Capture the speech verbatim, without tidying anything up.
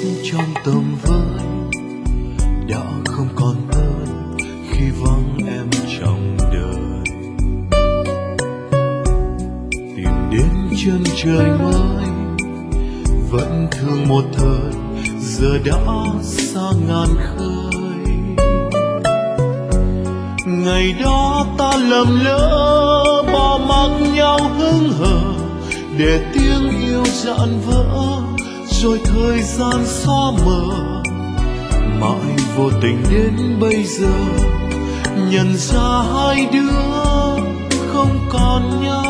trong tầm với đã không còn hơn khi vắng em trong đời. Tìm đến chân trời mới vẫn thương một thời, giờ đã xa ngàn khơi. Ngày đó ta lầm lỡ bỏ mặc nhau hững hờ, để tiếng yêu dạn vỡ rồi thời gian xóa mờ. Mãi vô tình đến bây giờ nhận ra hai đứa không còn nhau.